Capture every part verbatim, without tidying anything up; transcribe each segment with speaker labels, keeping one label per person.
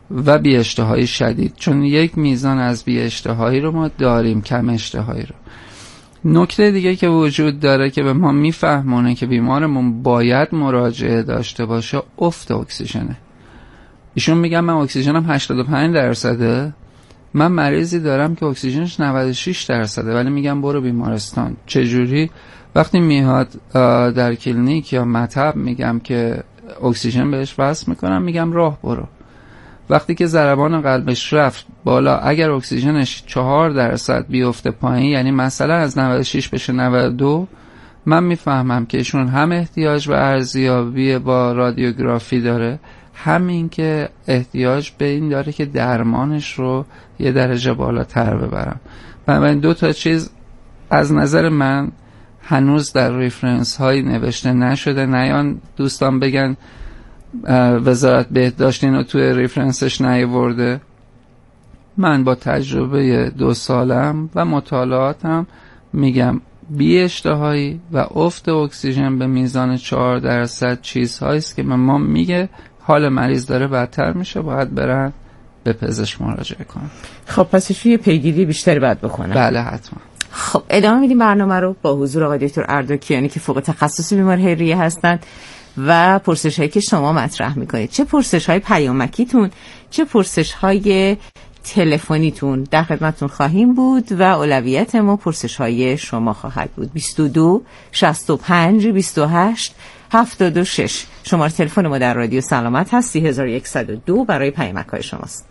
Speaker 1: و بی اشتهایی شدید، چون یک میزان از بی اشتهایی رو ما داریم، کم اشتهایی رو. نکته دیگه که وجود داره که به ما میفهمونه که بیمارمون باید مراجعه داشته باشه افت اکسیژنه. ایشون میگن من اکسیژنم هشتاد و پنج درصده، من مریضی دارم که اکسیژنش نود و شش درصده ولی میگم برو بیمارستان. چجوری؟ وقتی میاد در کلینیک یا مطب میگم که اکسیژن بهش وصل میکنم، میگم راه برو. وقتی که ضربان قلبش رفت بالا، اگر اکسیژنش چهار درصد بیفته پایین، یعنی مثلا از نود و شش بشه نود و دو، من میفهمم که ایشون هم احتیاج به ارزیابی با رادیوگرافی داره، همین که احتیاج به این داره که درمانش رو یه درجه بالاتر ببرم. بنابراین دو تا چیز از نظر من هنوز در ریفرنس هایی نوشته نشده. نیان دوستان بگن وزارت بهداشت اینو توی ریفرنسش نیاورده. من با تجربه دو سالم و مطالعاتم میگم بی اشتهایی و افت اکسیژن به میزان چهار درصد چیزهاییست که ما میگه حال مریض داره بدتر میشه، باید برن به پزشک مراجعه کنن.
Speaker 2: خب پس یه پیگیری بیشتری باید بکنن.
Speaker 1: بله حتما.
Speaker 2: خب ادامه میدیم برنامه رو با حضور آقای دکتر اردوکیانی که فوق تخصص بیماری حیریه هستند و پرسش هایی که شما مطرح میکنید، چه پرسش های پیامکیتون چه پرسش های تلفنیتون، در خدمتتون خواهیم بود و اولویت ما پرسش های شما خواهد بود. بیست و دو شصت و پنج بیست و هشت هفتاد و شش شماره تلفن ما در رادیو سلامت هست. سه هزار و صد و دو برای پیامک های شماست.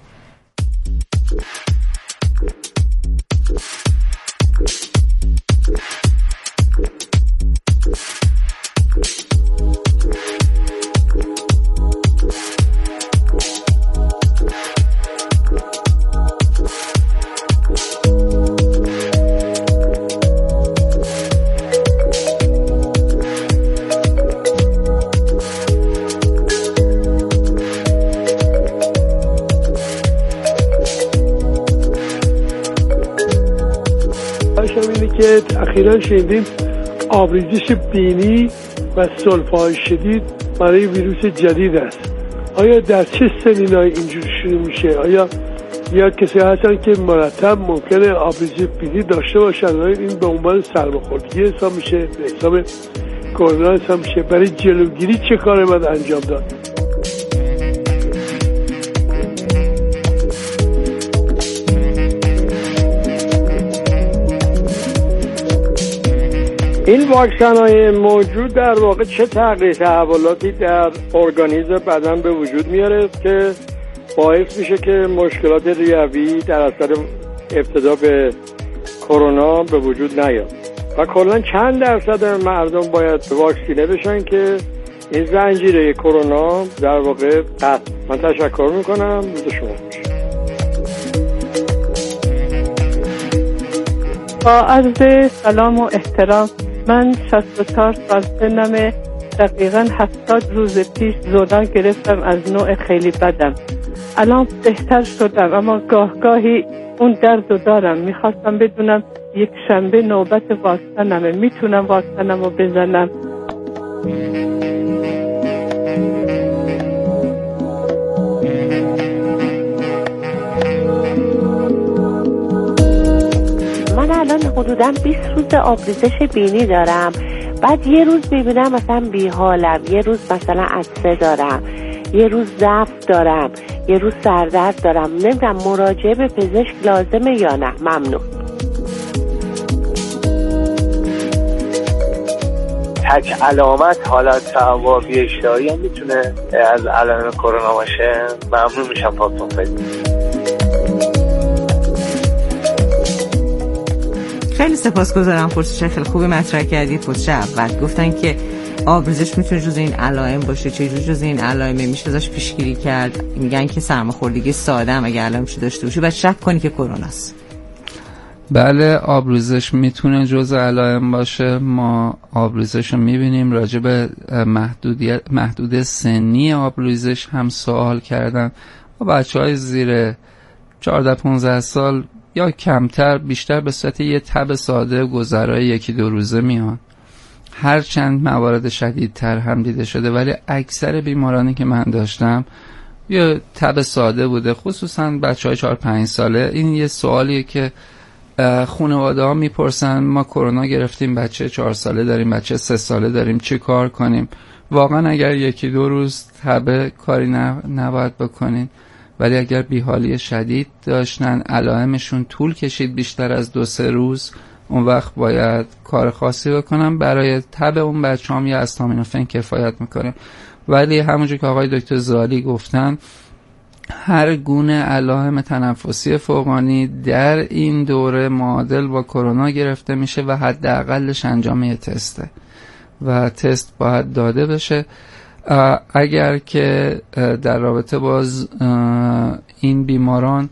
Speaker 3: اخیراً شنیدیم آبریزش بینی و سلفه‌های شدید برای ویروس جدید است. آیا در چه سنینای اینجور شروع میشه؟ آیا یا کسی هستن که مرتب ممکنه آبریزش بینی داشته باشن؟ آیا این به عنوان سرماخوردگی حساب میشه؟ به حساب کرونا حساب میشه؟ برای جلوگیری چه کاری باید انجام داد؟
Speaker 4: این واکسن های موجود در واقع چه تغییر تحولاتی در ارگانیسم بدن به وجود میاره که باعث میشه که مشکلات ریوی در اثر ابتلا به کرونا به وجود نیاد و کلا چند درصد مردم باید واکسینه بشن که این زنجیره کرونا در واقع قطع. من تشکر میکنم. روز شما خوش.
Speaker 5: با عرض سلام و احترام، من شصت و چهار سال سنمه، دقیقاً هفتاد روز پیش زودان گرفتم از نوع خیلی بدم. الان بهتر شدم اما گاه گاهی اون درد رو دارم. میخواستم بدونم یک شنبه نوبت واکسنمه، میتونم واکسنم رو بزنم؟
Speaker 6: من الان حدوداً بیست روز آبریزش بینی دارم. بعد یه روز میبینم مثلا بیحالم، یه روز مثلا عطسه دارم، یه روز ضعف دارم، یه روز سردرد دارم. نمیدونم مراجعه به پزشک لازمه یا نه؟ ممنون.
Speaker 7: تک علامت حالت هوا بی اشتهایی هم میتونه از علائم کرونا باشه؟ ممنون میشم پاسخ بدید.
Speaker 2: خیلی سپاسگزارم. پرسش خیلی خوبی مطرح کردید. پرسش اول گفتن که آبریزش میتونه جز این علائم باشه، چه جز جز این علائم میشه ازش پیشگیری کرد؟ میگن که سرماخوردگی ساده هم اگه علائمش داشته باشه بعد شک کنی که کرونا است.
Speaker 1: بله، آبریزش میتونه جز علائم باشه. ما آبریزش رو میبینیم. راجع به محدودیت محدود سنی آبریزش هم سوال کردن. و بچهای زیر چهارده پانزده سال یا کمتر بیشتر به صورت یه تب ساده گذرای یکی دو روزه میان. هر چند موارد شدیدتر هم دیده شده، ولی اکثر بیمارانی که من داشتم یه تب ساده بوده، خصوصا بچه های چهار پنج ساله. این یه سوالیه که خانواده ها میپرسن ما کرونا گرفتیم، بچه چهار ساله داریم، بچه سه ساله داریم، چی کار کنیم؟ واقعا اگر یکی دو روز تب کاری نباید بکنین، ولی اگر بیحالی شدید داشتن، علائمشون طول کشید بیشتر از دو سه روز، اون وقت باید کار خاصی بکنم. برای تب اون بچه هم یه استامینوفن کفایت میکنه. ولی همونجور که آقای دکتر زالی گفتن، هر گونه علائم تنفسی فوقانی در این دوره معادل با کرونا گرفته میشه و حداقلش انجام یه تسته و تست باید داده بشه. اگر که در رابطه باز این بیماران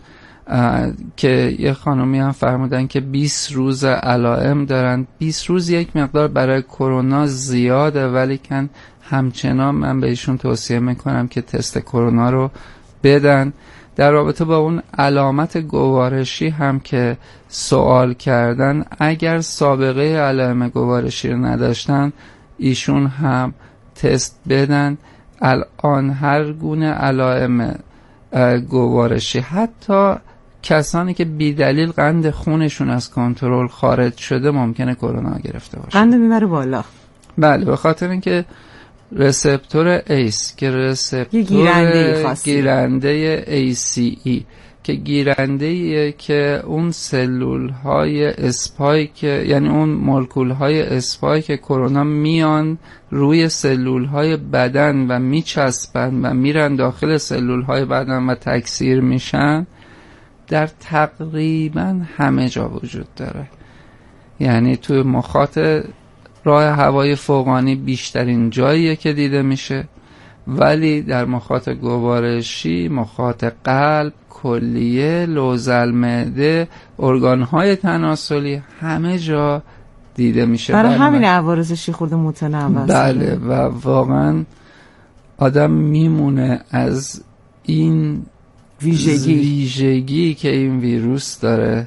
Speaker 1: که یه خانومی هم فرمودن که بیست روز علائم دارن، بیست روز یک مقدار برای کرونا زیاده، ولی کن همچنان من بهشون توصیه میکنم که تست کرونا رو بدن. در رابطه با اون علامت گوارشی هم که سوال کردن، اگر سابقه علائم گوارشی رو نداشتن ایشون هم تست بدن. الان هر گونه علائم گوارشی، حتی کسانی که بی دلیل قند خونشون از کنترل خارج شده ممکنه کرونا گرفته باشه.
Speaker 2: قند میبره بالا.
Speaker 1: بله، به خاطر اینکه رسپتور ایس که رسپتور
Speaker 2: گیرنده,
Speaker 1: گیرنده ای سی ای که گیرنده ایه که اون سلول های اسپایک، یعنی اون مولکول های اسپایک کرونا میان روی سلول های بدن و میچسبن و میرن داخل سلول های بدن و تکثیر میشن، در تقریبا همه جا وجود داره. یعنی توی مخاط راه هوای فوقانی بیشترین جاییه که دیده میشه، ولی در مخاط گوارشی، مخاط قلب، کلیه، لوزل معده، ارگانهای تناسلی، همه جا دیده میشه.
Speaker 2: برای همین عوارضش خورده متنوع.
Speaker 1: بله، و واقعا آدم میمونه از این ویژگی ویژگی که این ویروس داره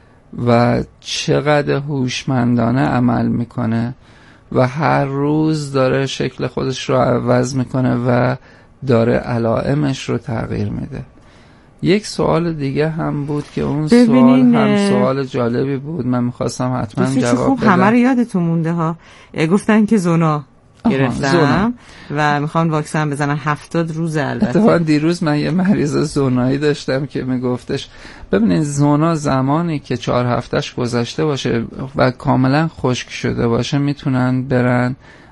Speaker 1: و چقدر هوشمندانه عمل میکنه و هر روز داره شکل خودش رو عوض میکنه و داره علائمش رو تغییر میده. یک سوال دیگه هم بود که اون سوال هم سوال جالبی بود، من میخواستم حتما جواب
Speaker 2: خوب
Speaker 1: بدم.
Speaker 2: همه رو یادتون مونده ها. گفتن که زونا گرفتم و میخوان واکسن بزنن هفتاد روز. البته
Speaker 1: اتفاقا دیروز من یه مریض زونایی داشتم که میگفتش ببینید زونا زمانی که چهار هفتهش گذشته باشه و کاملا خشک شده باشه میتونن برن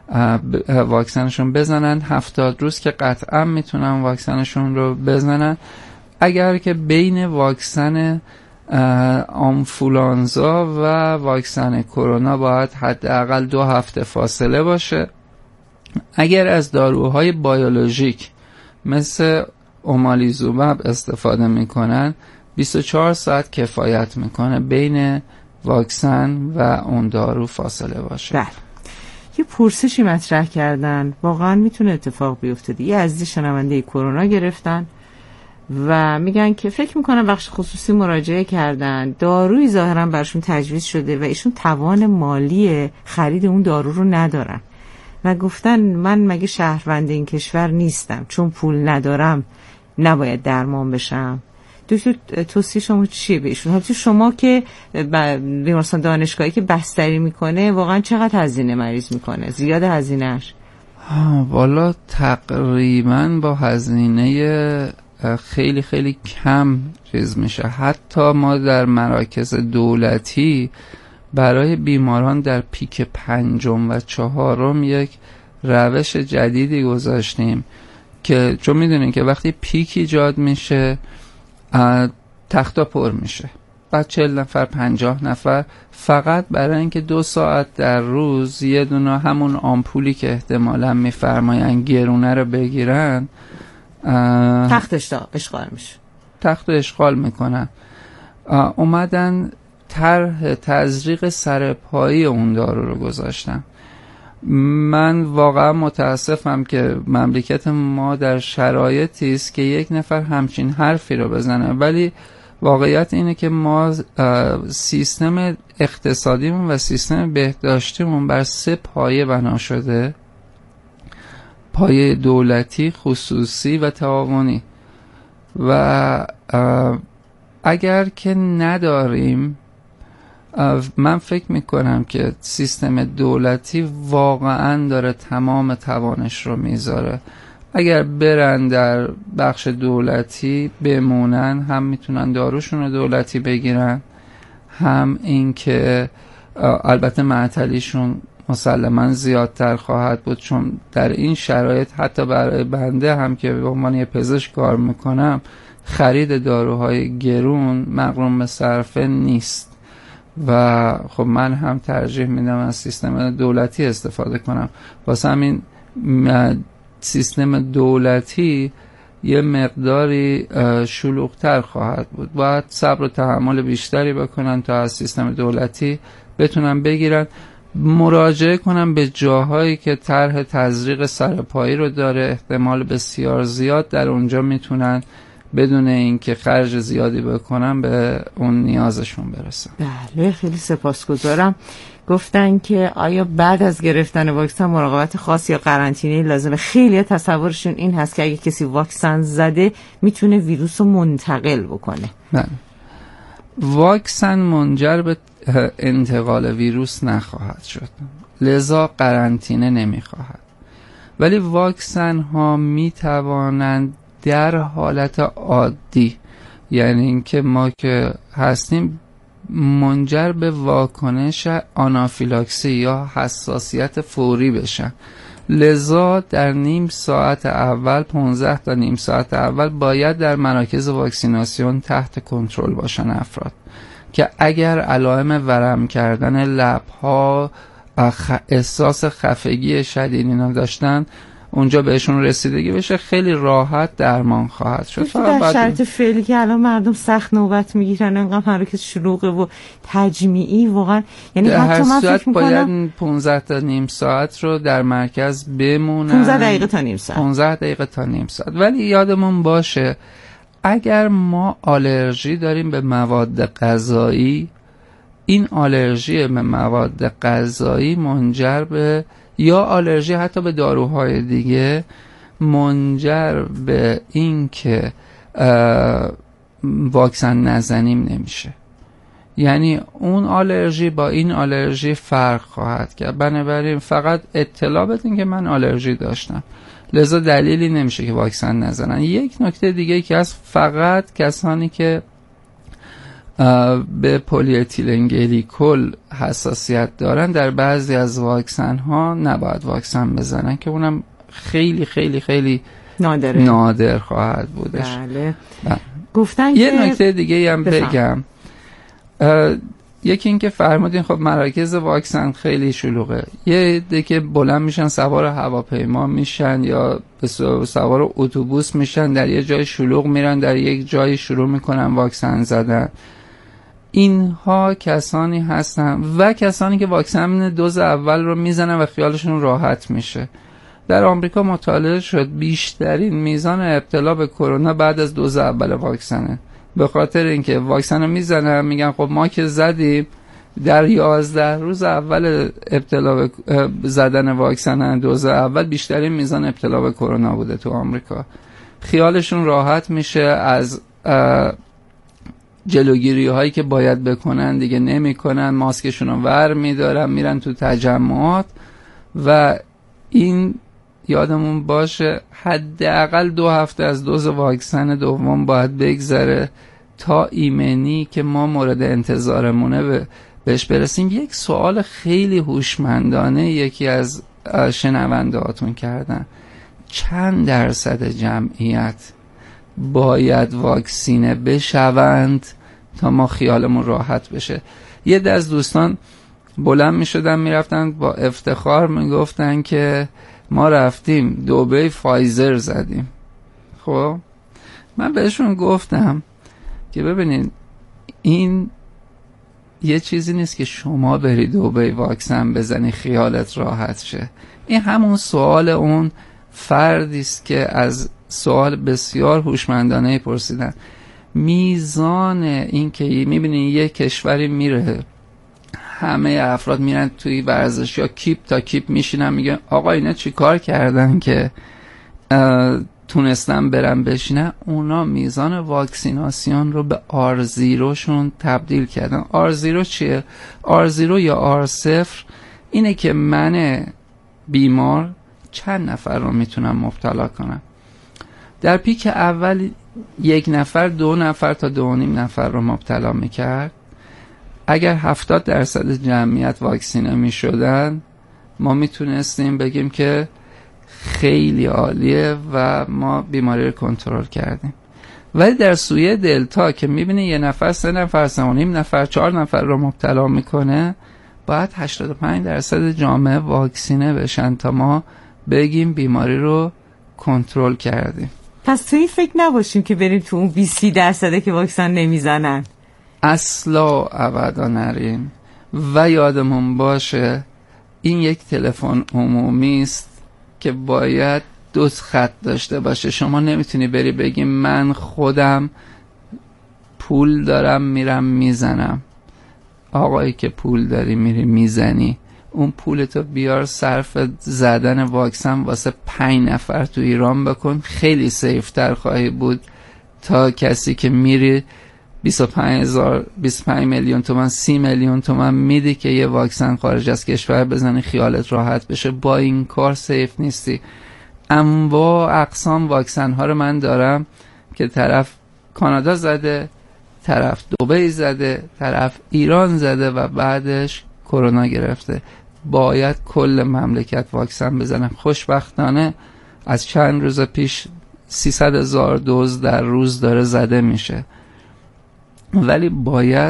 Speaker 1: واکسنشون بزنن. هفتاد روز که قطعا میتونن واکسنشون رو بزنن. اگر که بین واکسن آنفولانزا و واکسن کرونا باید حداقل دو هفته فاصله باشه. اگر از داروهای بیولوژیک مثل اومالیزوماب استفاده میکنن، بیست و چهار ساعت کفایت میکنه بین واکسن و اون دارو فاصله باشه.
Speaker 2: بله. یه پرسشی مطرح کردن، واقعا میتونه اتفاق بیفته. یه عزیز شنونده کرونا گرفتن و میگن که فکر میکنن بخش خصوصی مراجعه کردن، داروی ظاهرا برشون تجویز شده و ایشون توان مالی خرید اون دارو رو ندارن و گفتن من مگه شهروند این کشور نیستم، چون پول ندارم نباید درمان بشم. دکتر توصیه شما چیه بهشون؟ حتی شما که بیمارستان دانشگاهی که بستری میکنه واقعا چقدر هزینه مریض میکنه؟ زیاد هزینهش؟
Speaker 1: والا تقریبا با هزینه خیلی خیلی کم چیز میشه. حتی ما در مراکز دولتی برای بیماران در پیک پنجم و چهارم یک روش جدیدی گذاشتیم که چون میدونین که وقتی پیک ایجاد میشه تختا پر میشه، بعد چهل نفر پنجاه نفر فقط برای اینکه دو ساعت در روز یه دونه همون آمپولی که احتمالاً میفرماین گرونه رو بگیرن
Speaker 2: تختش تا اشغال میشه،
Speaker 1: تخت اشغال میکنن. اومدن طرح تزریق سرپایی اون دارو رو گذاشتن. من واقعا متاسفم که مملکت ما در شرایطی است که یک نفر همچین حرفی رو بزنه، ولی واقعیت اینه که ما سیستم اقتصادیمون و سیستم بهداشتیمون بر سه پایه بنا شده: پایه دولتی، خصوصی و تعاونی. و اگر که نداریم، من فکر میکنم که سیستم دولتی واقعا داره تمام توانش رو میذاره. اگر برن در بخش دولتی بمونن، هم میتونن داروشون رو دولتی بگیرن، هم این که البته معطلیشون مسلما زیادتر خواهد بود، چون در این شرایط حتی برای بنده هم که به عنوان یه پزشک کار میکنم، خرید داروهای گرون مغروم به صرفه نیست و خب من هم ترجیح میدم از سیستم دولتی استفاده کنم. واسه همین سیستم دولتی یه مقداری شلوغ‌تر خواهد بود، باید صبر و تحمل بیشتری بکنن تا از سیستم دولتی بتونن بگیرن. مراجعه کنم به جاهایی که طرح تزریق سرپایی رو داره، احتمال بسیار زیاد در اونجا میتونن بدون اینکه خرج زیادی بکنن به اون نیازشون برسن.
Speaker 2: بله، خیلی سپاسگزارم. گفتن که آیا بعد از گرفتن واکسن مراقبت خاص یا قرنطینه لازمه؟ خیلی تصورشون این هست که اگه کسی واکسن زده میتونه ویروس رو منتقل بکنه.
Speaker 1: بله، واکسن منجر به انتقال ویروس نخواهد شد، لذا قرنطینه نمیخواهد، ولی واکسن ها میتوانند در حالت عادی، یعنی اینکه ما که هستیم، منجر به واکنش آنافیلاکسی یا حساسیت فوری بشن. لذا در نیم ساعت اول، پانزده تا نیم ساعت اول باید در مراکز واکسیناسیون تحت کنترل باشن افراد که اگر علائم ورم کردن لب‌ها، احساس خفگی شدید اینا داشتن، اونجا بهشون رسیدگی بشه، خیلی راحت درمان خواهد شد.
Speaker 2: در شرط فعلی که الان مردم سخت نوبت میگیرن، انقدر مراکز شلوغه و تجمیعی، واقعا یعنی حتی من فکر میکنم
Speaker 1: باید پانزده تا نیم ساعت رو در مرکز بمونن.
Speaker 2: پانزده دقیقه تا نیم ساعت
Speaker 1: پانزده دقیقه تا نیم ساعت. ولی یادمون باشه اگر ما آلرژی داریم به مواد غذایی، این آلرژی به مواد غذایی منجر به، یا آلرژی حتی به داروهای دیگه، منجر به این که واکسن نزنیم نمیشه. یعنی اون آلرژی با این آلرژی فرق خواهد کرد. بنابراین فقط اطلاع بدین که من آلرژی داشتم، لذا دلیلی نمیشه که واکسن نزنن. یک نکته دیگه که از فقط کسانی که به پلی اتیلن گلیکول حساسیت دارن در بعضی از واکسن ها نباید واکسن بزنن، که اونم خیلی خیلی خیلی
Speaker 2: نادره.
Speaker 1: نادر خواهد بودش.
Speaker 2: بله. بله. گفتن
Speaker 1: یه
Speaker 2: که
Speaker 1: نکته دیگه هم بگم، یکی این که فرمودین خب مراکز واکسن خیلی شلوغه، یه عده که بلند میشن سوار هواپیما میشن یا به سوار اتوبوس میشن، در یه جای شلوغ میرن، در یک جای شروع میکنن واکسن زدن. اینها کسانی هستن و کسانی که واکسن دوز اول رو میزنن و خیالشون راحت میشه. در آمریکا مطالعه شد بیشترین میزان ابتلا به کرونا بعد از دوز اول واکسنه، به خاطر اینکه واکسن رو میزنن میگن خب ما که زدیم، در یازده روز اول ابتلا به زدن واکسن دوز اول بیشترین میزان ابتلا به کرونا بوده تو آمریکا. خیالشون راحت میشه، از جلوگیری هایی که باید بکنن دیگه نمی کنن، ماسکشون رو ور میدارن، میرن تو تجمعات. و این یادمون باشه حداقل دو هفته از دوز واکسن دوم باید بگذره تا ایمنی که ما مورد انتظارمونه به بهش برسیم. یک سوال خیلی هوشمندانه یکی از شنونده هاتون کردن، چند درصد جمعیت باید واکسینه بشوند تا ما خیالمون راحت بشه؟ یه دسته از دوستان بلند می شدن می رفتن با افتخار می گفتن که ما رفتیم دبی فایزر زدیم. خب من بهشون گفتم که ببینین این یه چیزی نیست که شما بری دبی واکسن بزنی خیالت راحت شه. این همون سوال اون فردی است که از سوال بسیار هوشمندانه پرسیدن. میزان این که میبینین یه کشوری میره همه افراد میرن توی ورزش یا کیپ تا کیپ میشینن میگن آقا اینا چی کار کردن که تونستن برن بشینن، اونا میزان واکسیناسیون رو به آر زیرو شون تبدیل کردن. آر زیرو چیه؟ آر زیرو یا آر صفر اینه که من بیمار چند نفر رو میتونم مبتلا کنم. در پیک اول یک نفر دو نفر تا دو و نیم نفر رو مبتلا میکرد. اگر هفتاد درصد جمعیت واکسینه میشدن ما میتونستیم بگیم که خیلی عالیه و ما بیماری رو کنترل کردیم. ولی در سویه دلتا که میبینی یه نفر سه نفر سه و نیم نفر چهار نفر رو مبتلا میکنه، باید هشتاد و پنج درصد جامعه واکسینه بشن تا ما بگیم بیماری رو کنترل کردیم.
Speaker 2: پس تو این فکر نباشیم که بریم تو اون بیست درصده که واکسن نمیزنن.
Speaker 1: اصلا ابدا نریم. و یادمون باشه این یک تلفن عمومی است که باید دو خط داشته باشه. شما نمیتونی بری بگی من خودم پول دارم میرم میزنم. آقایی که پول داری میری میزنی، اون پولتو بیار صرف زدن واکسن واسه پنج نفر تو ایران بکن، خیلی سیفتر خواهی بود تا کسی که میری بیست و پنج هزار بیست و پنج میلیون تومان سی میلیون تومان میدی که یه واکسن خارج از کشور بزنی خیالت راحت بشه. با این کار سیف نیستی. انواع اقسام واکسن ها رو من دارم که طرف کانادا زده، طرف دبی زده، طرف ایران زده و بعدش کرونا گرفته. باید کل مملکت واکسن بزنن. خوشبختانه از چند روز پیش سیصد هزار دوز در روز داره زده میشه. ولی باید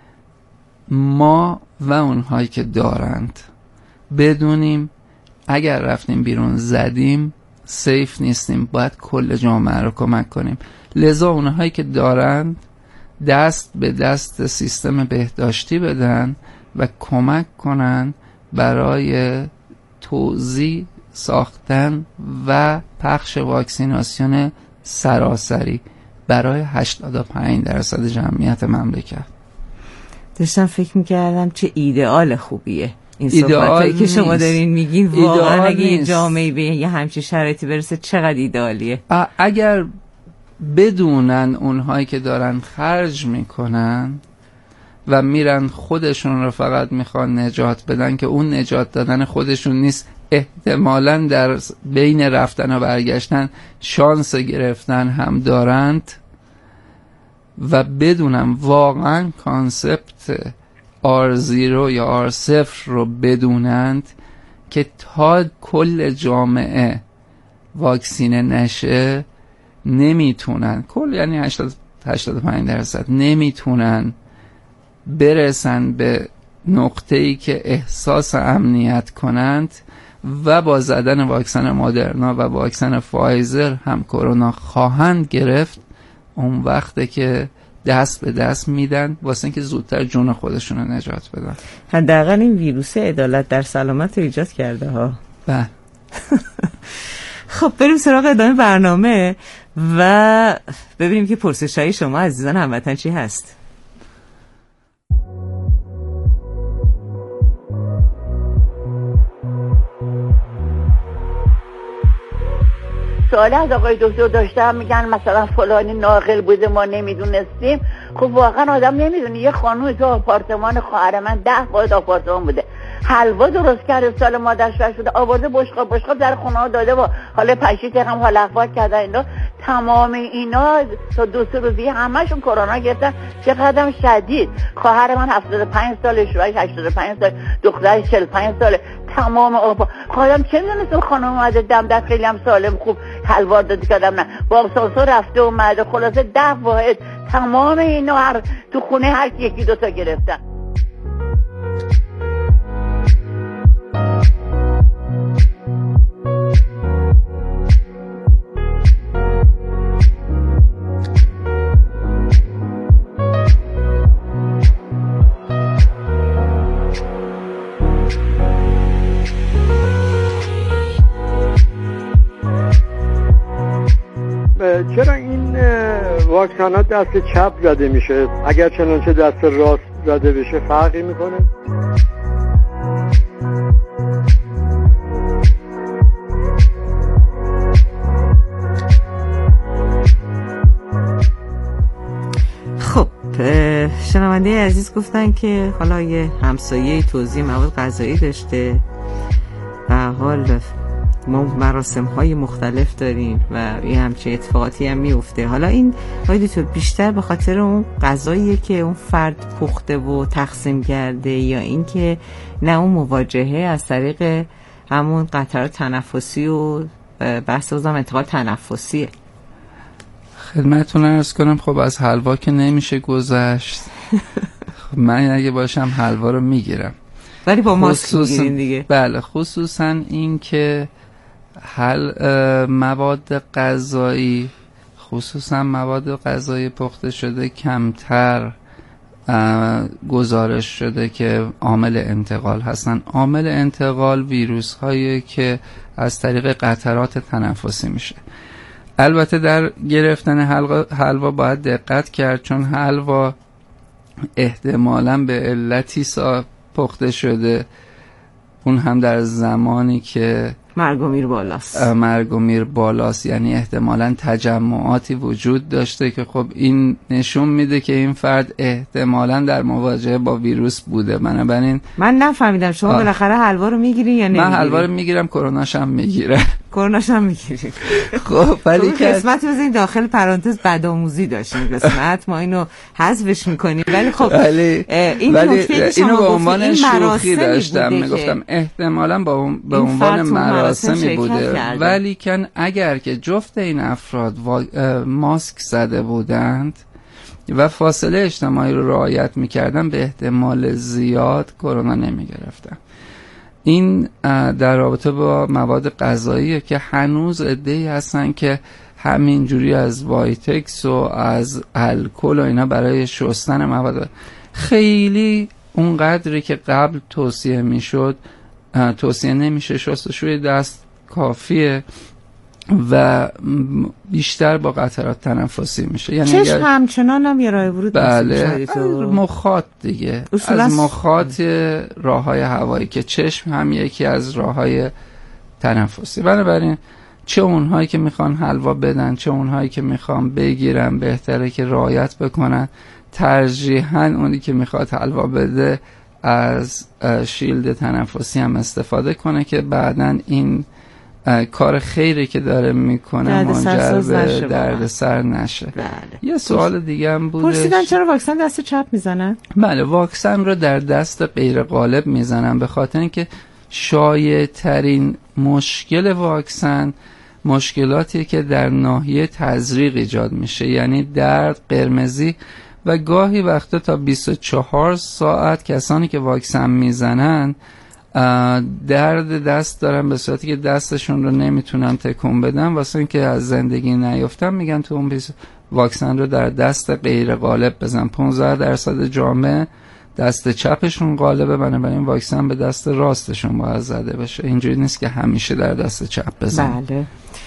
Speaker 1: ما و اونهایی که دارند بدونیم اگر رفتیم بیرون زدیم سیف نیستیم، باید کل جامعه رو کمک کنیم. لذا اونهایی که دارند دست به دست سیستم بهداشتی بدن و کمک کنن برای توزیع ساختن و پخش واکسیناسیون سراسری برای هشتاد و پنج درصد جمعیت مملکت.
Speaker 2: داشتم فکر میکردم چه ایدئال خوبیه این صحبتایی که شما دارین میگین. واقعا اگه یه جامعه به یه همچین شرایطی برسه چقدر ایدئالیه.
Speaker 1: اگر بدونن اونهایی که دارن خرج میکنن و میرن خودشون رو فقط میخوان نجات بدن که اون نجات دادن خودشون نیست، احتمالاً در بین رفتن و برگشتن شانس گرفتن هم دارند و بدونم واقعا کانسپت آر زیرو یا آر صفر رو بدونند که تا کل جامعه واکسینه نشه نمیتونن، کل یعنی هشتاد و پنج درصد نمیتونن برسن به نقطه‌ای که احساس امنیت کنند و با زدن واکسن مادرنا و واکسن فایزر هم کرونا خواهند گرفت. اون وقته که دست به دست میدن واسه اینکه زودتر جون خودشون رو نجات بدن.
Speaker 2: حداقل این ویروس عدالت در سلامت رو ایجاد کرده ها.
Speaker 1: بله.
Speaker 2: خب بریم سراغ ادامه برنامه و ببینیم که پرسش‌های شما عزیزان هموطن چی هست.
Speaker 8: سوال از آقای دکتر داشتم، میگن مثلا فلانی ناقل بوده ما نمیدونستیم. خب واقعا آدم نمیدونه. یه خانومی تو آپارتمان خواهر من ده واحد آپارتمان بوده، حلوا درست کرده سال مادرش بر شده آورده بشقاب بشقاب در خونه ها داده و حالا پشیت هم حال احوال کردن اینا. تمام اینا تا دو سه روزی همشون کرونا گرفتن. چقدر شدید. خواهر من هفتاد و پنج ساله، شوهرش هشتاد و پنج ساله، دخترش چهل و پنج ساله. تمام آپا خواهرم چه میدونست خانم اومده دم در خیلی هم سالم خوب حلوا دادی کردم نه با ساسو رفته اومده. خلاصه ده واحد تمام اینا هر تو خونه هر یکی دوتا گرفتن.
Speaker 4: چرا این واکسنات دست چپ زده میشه؟ اگر چنانچه دست راست زده بشه فرقی میکنه؟
Speaker 2: شنونده عزیز گفتن که حالا یه همسایه توزیع مواد غذایی داشته و حال ما مراسم های مختلف داریم و یه همچه اتفاقاتی هم میفته. حالا این باید تو بیشتر به خاطر اون غذاییه که اون فرد پخته و تقسیم کرده یا این که نه اون مواجهه از طریق همون قطرات تنفسی و بحث بازم انتقال تنفسیه؟
Speaker 1: خدمتتون عرض کنم خب از حلوا که نمیشه گذشت. من اگه باشم حلوا رو میگیرم
Speaker 2: ولی با ماسک میگیرین دیگه.
Speaker 1: بله، خصوصا این که حل مواد غذایی خصوصا مواد غذایی پخته شده کمتر گزارش شده که عامل انتقال هستن. عامل انتقال ویروس هایی که از طریق قطرات تنفسی میشه. البته در گرفتن حلوا باید دقت کرد، چون حلوا احتمالاً به علتی پخته شده، اون هم در زمانی که
Speaker 2: مرگ و میر بالاست.
Speaker 1: مرگ و میر بالاست، یعنی احتمالاً تجمعاتی وجود داشته که خب این نشون میده که این فرد احتمالاً در مواجهه با ویروس بوده. بنابراین
Speaker 2: من نفهمیدم شما آه. بالاخره حلوا رو میگیری یا نمیگیری؟
Speaker 1: من حلوا رو میگیرم، کروناش هم میگیرم.
Speaker 2: کروناش هم میگیری.
Speaker 1: خب ولی
Speaker 2: که قسمت بزنین داخل پرانتز بدآموزی داشتیم قسمت، ما اینو حذفش میکنیم. ولی خب
Speaker 1: ولی
Speaker 2: این
Speaker 1: ولی اینو به عنوان شوخی داشتم میگفتم، احتمالاً با به عنوان مراسمی بوده. ولی کن اگر که جفت این افراد ماسک زده بودند و فاصله اجتماعی رو رعایت میکردن، به احتمال زیاد کرونا نمیگرفتن. این در رابطه با مواد غذاییه که هنوز عده‌ای هستن که همینجوری از وایتکس و از الکل و اینا برای شستن مواد، خیلی اونقدری که قبل توصیه میشد توصیه نمیشه. شستشوی دست کافیه و بیشتر با قطرات تنفسی میشه. یعنی
Speaker 2: چشم اگر... همچنان هم یه راه ورود
Speaker 1: بله مخاط دیگه از مخاط راههای هوایی که چشم هم یکی از راههای تنفسی. بنابراین چه اونهایی که میخوان حلوا بدن چه اونهایی که میخوان بگیرن بهتره که رعایت بکنن. ترجیحاً اونی که میخواد حلوا بده از شیلد تنفسی هم استفاده کنه که بعداً این کار خیری که داره میکنه منجر به دردسر نشه.
Speaker 2: بله.
Speaker 1: یه سوال دیگه هم بودش،
Speaker 2: پرسیدن چرا واکسن دست چپ میزنن؟
Speaker 1: بله، واکسن رو در دست غیر غالب میزنن به خاطر اینکه شایع ترین مشکل واکسن مشکلاتی که در ناحیه تزریق ایجاد میشه، یعنی درد، قرمزی و گاهی وقتا تا بیست و چهار ساعت کسانی که واکسن میزنن درد دست دارن به صورتی که دستشون رو نمیتونن تکون بدن. واسه اینکه از زندگی نیفتن میگن تو اون بیست واکسن رو در دست غیر غالب بزن. پانزده درصد جامعه دست چپشون غالبه، بنابراین واکسن به دست راستشون باید زده بشه. اینجوری نیست که همیشه در دست چپ بزن.
Speaker 2: بله.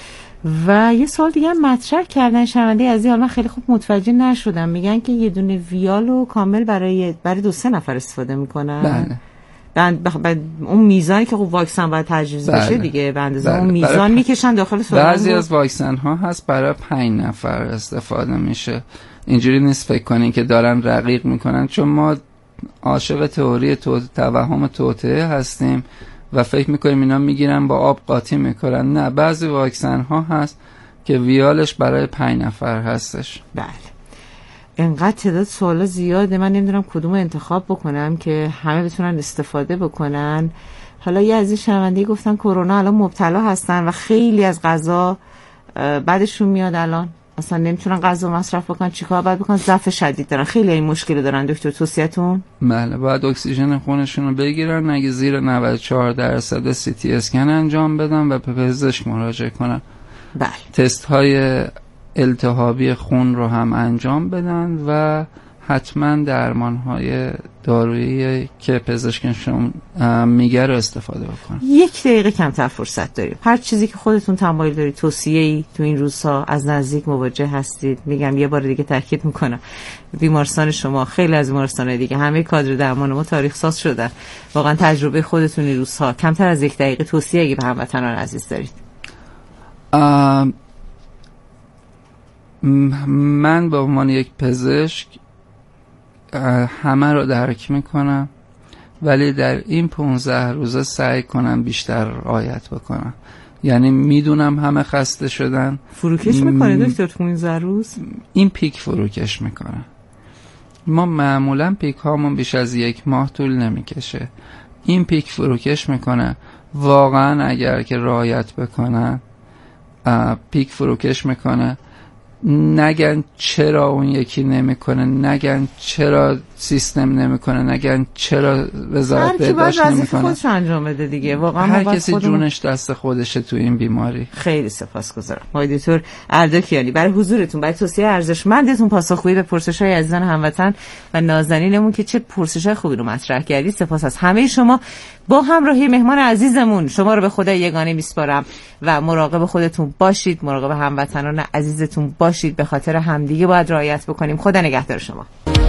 Speaker 2: و یه سوال دیگه هم مطرح کردن شنونده عزیز، حالا من خیلی خوب متوجه نشدم، میگن که یه دونه ویالو کامل برای برای دو سه نفر استفاده میکنن.
Speaker 1: بله.
Speaker 2: بند بخ... بند اون میزانی که خب واکسن باید تجویز بله. بشه دیگه، به اندازه اون میزان پ... میکشن داخل سالن.
Speaker 1: بعضی از واکسن ها هست برای پنج نفر استفاده میشه. اینجوری نیست فکر کنین که دارن رقیق میکنن، چون ما عاشق تئوری تو... توهم توطئه هستیم و فکر میکنیم اینا میگیرن با آب قاطی میکنن. نه، بعضی واکسن ها هست که ویالش برای پنج نفر هستش.
Speaker 2: بله. انقدر تعداد سوالا زیاده، من نمیدونم کدوم انتخاب بکنم که همه بتونن استفاده بکنن. حالا یه از این شنونده‌ای گفتن کرونا الان مبتلا هستن و خیلی از غذا بعدشون میاد، الان اصلا نمیتونن غذا مصرف بکنن، چیکار باید بکنن؟ ضعف شدید دارن، خیلی این مشکل دارن. دکتر توصیه‌تون؟
Speaker 1: بله، باید اکسیژن خونشون رو بگیرن، اگه زیر نود و چهار درصد سی تی اسکن انجام بدن و به پزشک مراجعه کنن.
Speaker 2: بله. تست
Speaker 1: های التهابی خون رو هم انجام بدن و حتما درمان های دارویی که پزشکشون میگه رو استفاده بکنن.
Speaker 2: یک دقیقه کمتر فرصت داریم. هر چیزی که خودتون تمایل دارید، توصیه‌ای تو این روزها از نزدیک مواجه هستید، میگم یه بار دیگه تاکید میکنم، بیمارستان شما خیلی از بیمارستان‌های دیگه همه کادر درمان ما تاریخ ساز شدن. واقعا تجربه خودتون این روزها کمتر از یک دقیقه توصیه اگه به هموطنان عزیز دارید.
Speaker 1: من به عنوان یک پزشک همه رو درک میکنم، ولی در این پونزده روزه سعی کنم بیشتر رعایت بکنم. یعنی میدونم همه خسته شدن.
Speaker 2: فروکش میکنه دکتر تو این روز؟
Speaker 1: این پیک فروکش میکنه. ما معمولا پیک هامون بیش از یک ماه طول نمیکشه. این پیک فروکش میکنه. واقعا اگر که رعایت بکنن پیک فروکش میکنه. نگن چرا اون یکی نمیکنه، نگن چرا سیستم نمیکنه، نگن چرا وزارت بهداشت نمیکنه. هر کی باید
Speaker 2: خودش انجام بده دیگه. واقعا
Speaker 1: هر کسی خودم... جونش دست خودشه تو این بیماری.
Speaker 2: خیلی سپاسگزارم آقای دکتر اردکیانی برای حضورتون، برای توصیه ارزشمندتون، پاسخگویی به پرسش‌های عزیزان هموطن و نازنینمون که چه پرسش‌های خوبی رو مطرح کردید. سپاس از همه شما. با همراهی مهمان عزیزمون شما رو به خدای یگانه میسپارم و مراقب خودتون باشید، مراقب هموطنان عزیزتون باشید. به خاطر همدیگه باید رعایت بکنیم. خدا نگهدار شما.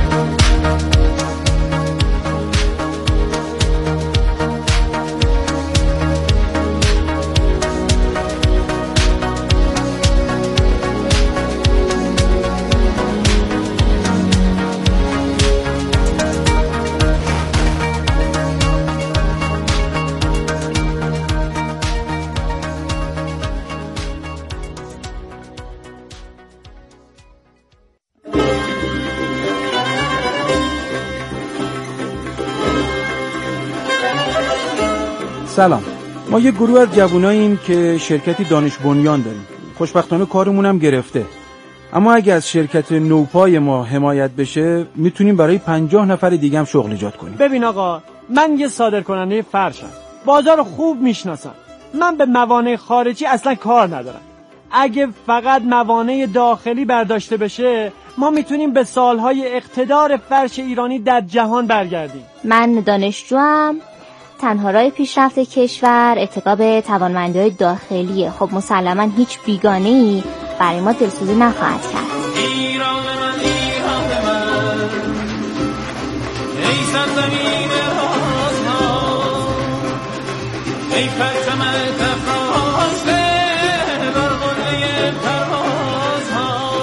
Speaker 9: سلام، ما یه گروه از جواناییم که شرکتی دانش بنیان داریم. خوشبختانه کارمون هم گرفته. اما اگه از شرکت نوپای ما حمایت بشه میتونیم برای پنجاه نفر دیگه هم شغل ایجاد کنیم.
Speaker 10: ببین آقا، من یه صادرکننده فرشم. بازار خوب میشناسم. من به موانع خارجی اصلا کار ندارم. اگه فقط موانع داخلی برداشته بشه ما میتونیم به سالهای اقتدار فرش ایرانی در جهان برگردیم.
Speaker 11: من دانشجوام. تنها راه پیشرفت کشور اتکا به توانمندی‌های داخلیه. خب مسلماً هیچ بیگانه‌ای برای ما دلسوزی نخواهد کرد. ایران من، ایران من، ای سرزمین رازها، ای پرچم تفراسته بر قله پروازها.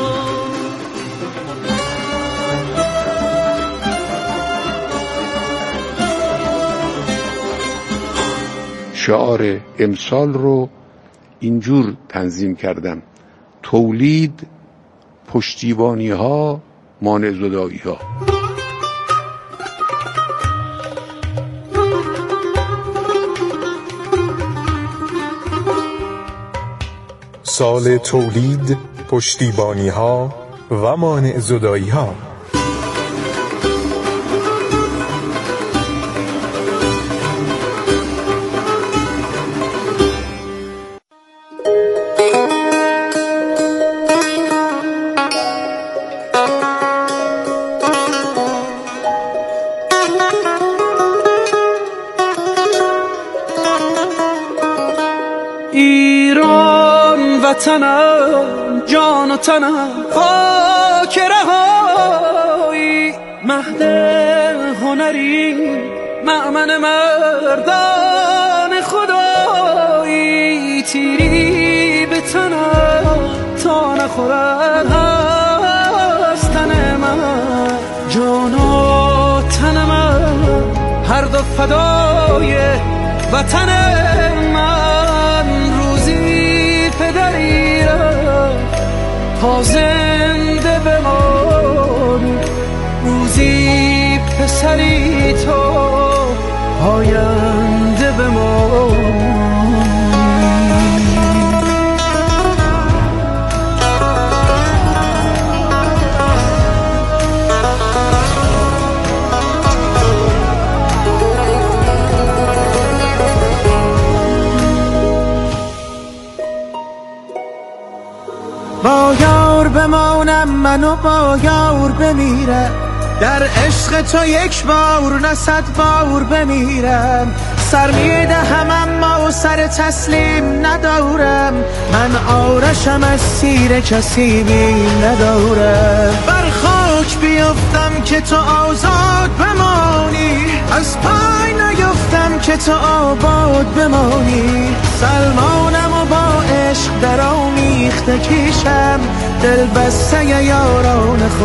Speaker 12: شعار امسال رو اینجور تنظیم کردم: تولید، پشتیبانی ها، مانع زدایی ها.
Speaker 13: سال تولید، پشتیبانی ها و مانع زدایی ها.
Speaker 14: وطنم، جان و تنم، خاک رهایی، مهد هنری، مأمن مردان خدایی. تیری به تنم تا نخورد از تن من، جان و تن من هر دو فدای وطن من. روزی پدری را تا زنده بمانی، روزی پسری تو آینده بمانی.
Speaker 15: با یار بمانم منو با یار بمیرم، در عشق تو یک بار نه صد بار بمیرم. سر میدهم اما سر تسلیم ندارم، من آرشم از سیر کسی بیم ندارم. بر خاک بیفتم که تو آزاد بمانی، از پای نیفتم که تو آباد بمانی. سلمانم و با عشق در آمیخته کیشم، دل بسته یاران خود